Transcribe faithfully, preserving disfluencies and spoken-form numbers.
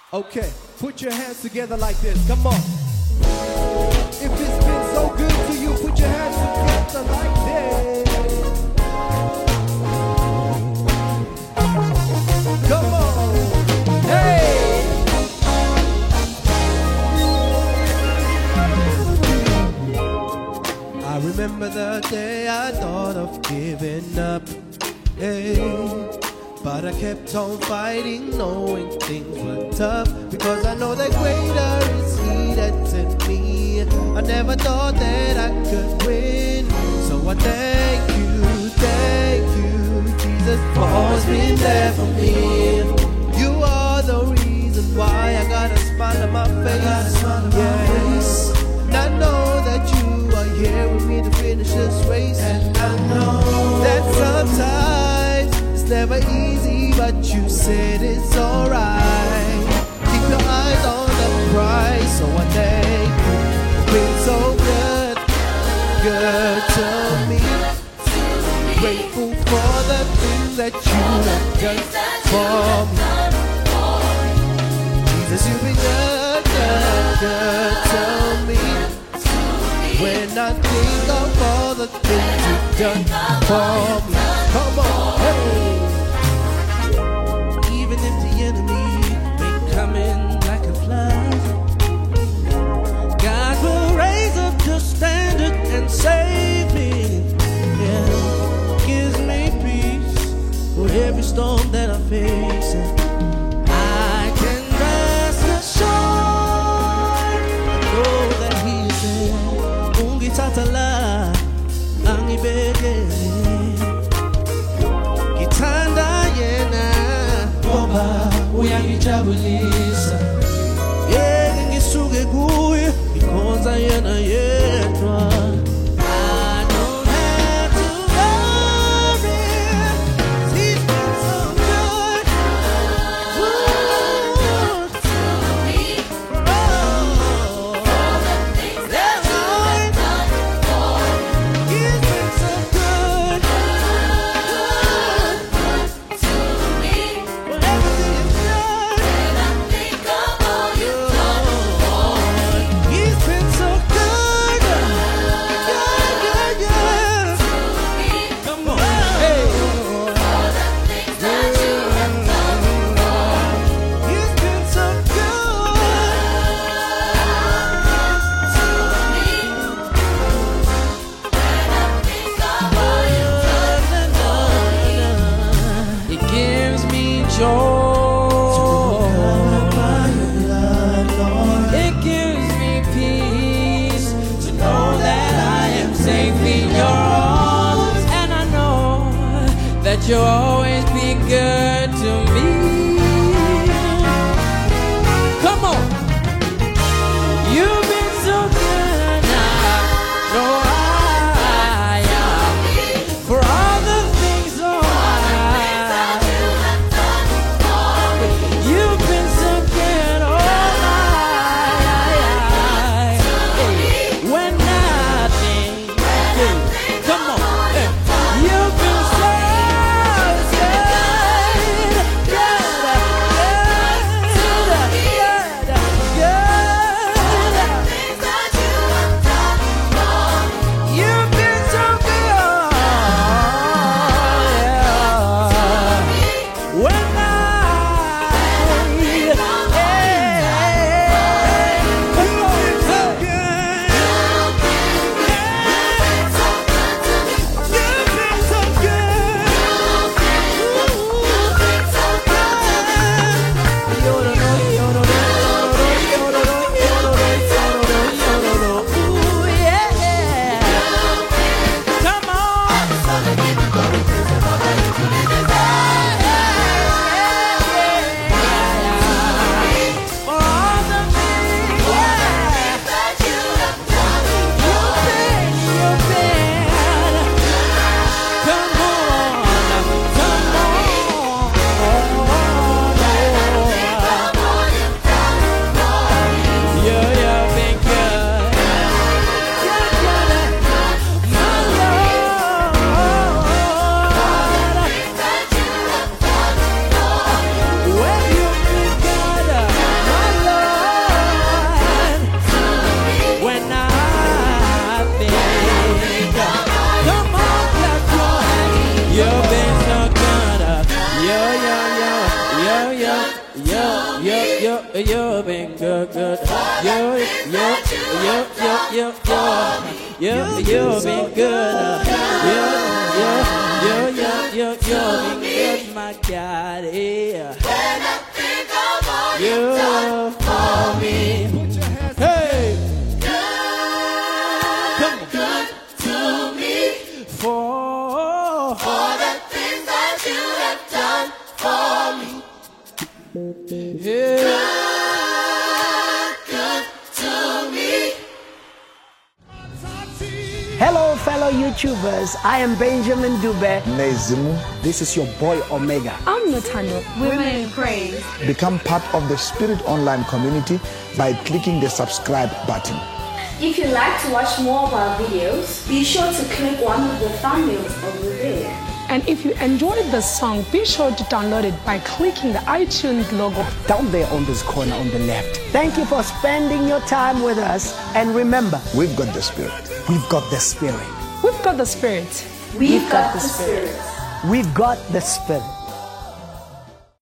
Okay, put your hands together like this. Come on. If it's been so good to you, put your hands together like this. Come on. Hey! I remember the day I thought of giving up. Hey. But I kept on fighting, knowing things were tough, because I know that greater is He that's in me. I never thought that I could win, so I thank you, thank you, Jesus, for always being there for me. You are the reason why I got a smile on my face. Yes, and I know that you are here with me to finish this race, and I know that sometimes never easy, but you said it's alright. Keep your eyes on the prize, so I thank you for being so good, good to me. Grateful for the things that you have done for me. Jesus, you've been good, good, good to me. When I think of all the things you've done for me, come on, hey. Save me, yeah. Gives me peace for every storm that I face. I can rest assured, know that He is there. Ungitatala, angibeke, ngithanda yena, ngoba uyangijabulisa. Yeke ngisuke kuye, ngikhonza yena yedwa. You'll always be good to me. Come on. You've been so good. I know I am. For all the things, oh, I, you've been so good. Oh, I, when nothing, come on. You've been so yo, yo, yo, yo, yo, yo, yo, you've been good, good. Yo, yo, yo, yo, yo, yo, yo, you've been good. Yo, yo, yo, yo, yo, you've been good, my God, yeah. When I think of all You you've done for me. Hey, good, good to me. for For the things that you have done for me. yeah. Good to me. Hello, fellow YouTubers. I am Benjamin Dube. Nezimu. This is your boy Omega. I'm Natanya. Women in Praise. Become part of the Spirit Online community by clicking the subscribe button. If you'd like to watch more of our videos, be sure to click one of the thumbnails over there. And if you enjoyed the song, be sure to download it by clicking the iTunes logo Down there on this corner on the left. Thank you for spending your time with us. And remember, We've got the Spirit. we've got the Spirit. We've got the Spirit. We've got the Spirit. We've got the Spirit.